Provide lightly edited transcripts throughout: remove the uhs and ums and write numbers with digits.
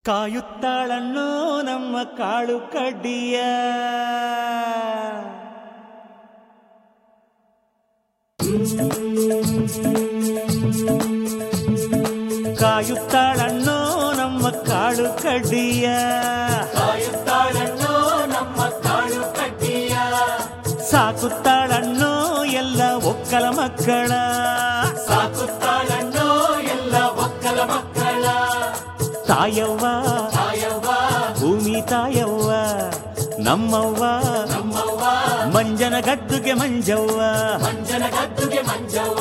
ಕಾಯುತ್ತಾಳನ್ನೋ ನಮ್ಮ ಕಾಳು ಕಡ್ಡಿಯ ಕಾಯುತ್ತಾಳನ್ನೋ ನಮ್ಮ ಕಾಳು ಕಡ್ಡಿಯ ಕಾಯುತ್ತಾಳನ್ನೋ ನಮ್ಮ ಕಾಳು ಕಡ್ಡಿಯ ಸಾಕುತ್ತಾಳನ್ನೋ ಎಲ್ಲ ಒಕ್ಕಲ ಮಕ್ಕಳ ಸಾಕುತ್ತಾಳನ್ನೋ ಎಲ್ಲ ಒಕ್ಕಲ ಮಕ್ಕಳ ತಾಯವ್ವ ತಾಯವ್ವ ಭೂಮಿ ತಾಯವ್ವ ನಮ್ಮವ್ವ ನಮ್ಮವ್ವ ಮಂಜನ ಗದ್ದುಗೆ ಮಂಜವ್ವ ಮಂಜನ ಗದ್ದುಗೆ ಮಂಜವ್ವ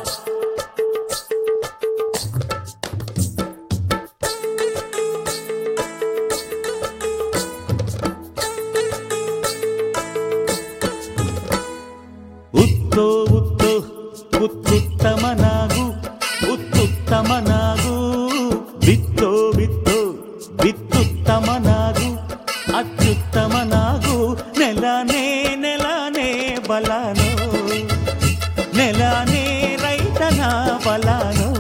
ಉತ್ತೋ ಉತ್ತು ಉತ್ತುತ್ತಮನಾಗು ಉತ್ತುತ್ತಮನಾಗು ಬಿತ್ತೋ ಬಿತ್ತೋ ಬಿತ್ತುತ್ತಮನಾಗು ಅತ್ಯುತ್ತಮನಾಗು ನೆಲನೇ ನೆಲನೇ ಬಲನೋ ನೆಲನೇ ರೈತನ ಬಲನೋ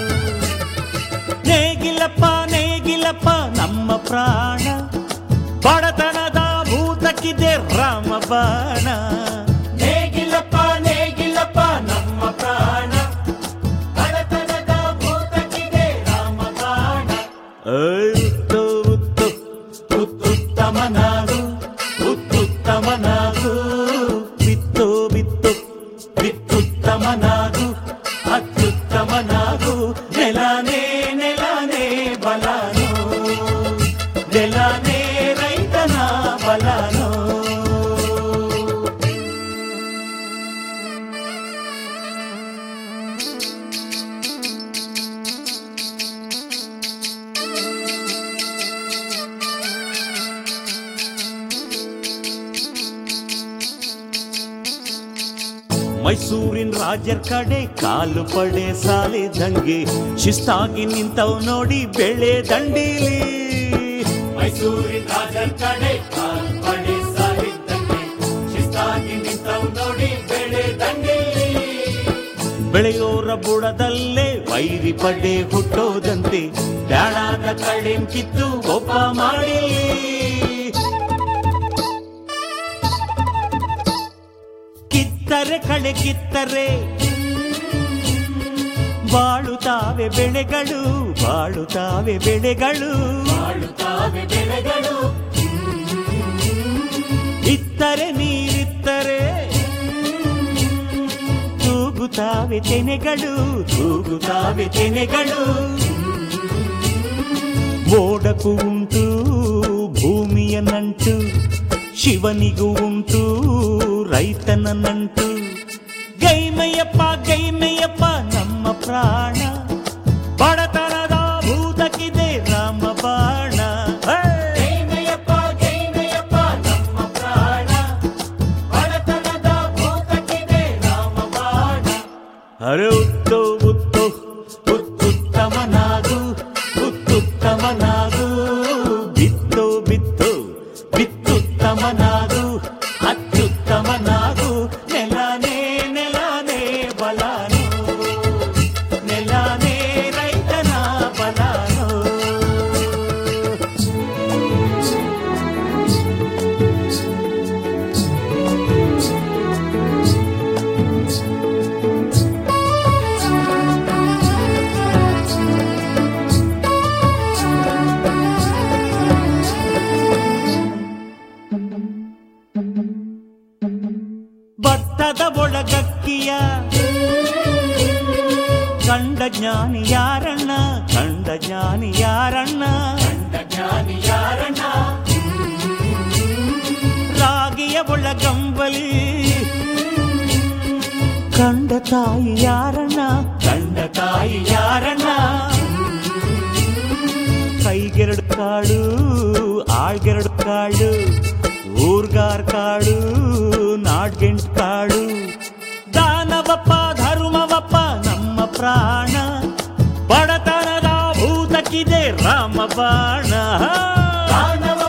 ನೇಗಿಲಪ್ಪ ನೇಗಿಲಪ್ಪ ನಮ್ಮ ಪ್ರಾಣ ಬಡತನದ ಭೂತಕ್ಕಿದೆ ರಾಮ ಬಾಣ ನೇಗಿಲಪ್ಪ ನೇಗಿಲಪ್ಪ ನಮ್ಮ ಪ್ರಾಣ ಬಡತನದ ಭೂತಕ್ಕಿದೆ ರಾಮ ಬಾಣ ಉತ್ತು ಉತ್ತು ಉತ್ತುತ್ತಮನಾಗು ಉತ್ತುತ್ತಮನಾಗು ಬಿತ್ತು ಬಿತ್ತು ಬಿತ್ತುತ್ತಮನಾಗು ಅತ್ಯುತ್ತಮನಾಗು ನೆಲನೇ ನೆಲನೇ ಬಲನೋ ನೆಲನೇ ರೈತನ ಬಲನೋ ಮೈಸೂರಿನ ರಾಜರ ಕಡೆ ಕಾಲು ಪಡೆ ಸಾಲಿದಂಗೆ ಶಿಸ್ತಾಗಿ ನಿಂತವ್ ನೋಡಿ ಬೆಳೆ ದಂಡೀಲಿ ಮೈಸೂರಿನ ರಾಜರ ಕಡೆ ಕಾಲು ಪಡೆ ಸಾಲಿದ್ದಂಗೆ ಶಿಸ್ತಾಗಿ ನಿಂತವು ನೋಡಿ ಬೆಳೆ ದಂಡೆಯಲ್ಲಿ ಬೆಳೆಯೋರ ಬುಡದಲ್ಲೇ ವೈರಿ ಪಡೆ ಹುಟ್ಟೋದಂತೆ ಬ್ಯಾಡಾದ ಕಡೆನ್ ಕಿತ್ತು ಒಬ್ಬ ಮಾಡಿ ಕಿತ್ತರೆ ಕಳೆ ಕಿತ್ತರೆ ಬಾಳುತ್ತಾವೆ ಬೆಳೆಗಳು ಬಾಳುತ್ತಾವೆ ಬೆಳೆಗಳು ಬಾಳುತ್ತಾವೆ ಬೆಳೆಗಳು ಇತ್ತರೆ ನೀರಿತ್ತರೆ ತೂಗುತ್ತಾವೆ ತೆನೆಗಳು ತೂಗುತ್ತಾವೆ ತೆನೆಗಳು ಮೋಡಕ್ಕೂ ಉಂಟು ಭೂಮಿಯ ನಂಟು ಶಿವನಿಗೂ ಉಂಟು ರೈತನ ನಂಟು ಗೈಮಯ್ಯಪ್ಪ ಗೈಮಯ್ಯಪ್ಪ ನಮ್ಮ ಪ್ರಾಣ ಬಡತನದ ಭೂತಕ್ಕಿದೆ ರಾಮ ಬಾಣ ಗೈಮಯ್ಯಪ್ಪ ಗೈಮಯ್ಯಪ್ಪ ನಮ್ಮ ಪ್ರಾಣ ಬಡತನದ ಭೂತಕ್ಕಿದೆ ರಾಮ ಬಾಣ ಅರೆ ಉತ್ತೋ ಉತ್ತೋ ಉತ್ತುತ್ತಮನಾಗು ಉತ್ತುತ್ತಮನಾಗು ಬಿತ್ತೋ ಬಿತ್ತೋ ಬಿತ್ತುತ್ತಮನಾಗು ಅತ್ಯುತ್ತಮನಾಗು ನೆಲನೇ ನೆಲನೇ ಬಲನೋ ನೆಲನೇ ರೈತನ ಬಲನೋ ಭತ್ತದ ಒಳಗಕ್ಕಿಯ ಕಂಡ ಜ್ಞಾನಿ ಯಾರಣ್ಣ ಕಂಡ ಜ್ಞಾನಿ ಯಾರಣ್ಣ ಕಂಡ ಜ್ಞಾನಿ ಯಾರಣ್ಣ ರಾಗಿಯ ಒಳಗಂಬಲಿ ಕಂಡ ತಾಯಿ ಯಾರಣ್ಣ ಕಂಡ ತಾಯಿ ಯಾರಣ್ಣ ಕೈಗೆರಡು ಕಾಳು ಆಳ್ಗೆರಡು ಕಾಳು ಊರ್ಗಾರ್ ಕಾಳು ನಾಡ್ಗೆಂಟ್ ಕಾಳು ದಾನವಪ್ಪ ಧರ್ಮವಪ್ಪ ನಮ್ಮ ಪ್ರಾಣ ಬಡತನದ ಭೂತಕ್ಕಿದೆ ರಾಮ ಬಾಣ ದಾನವ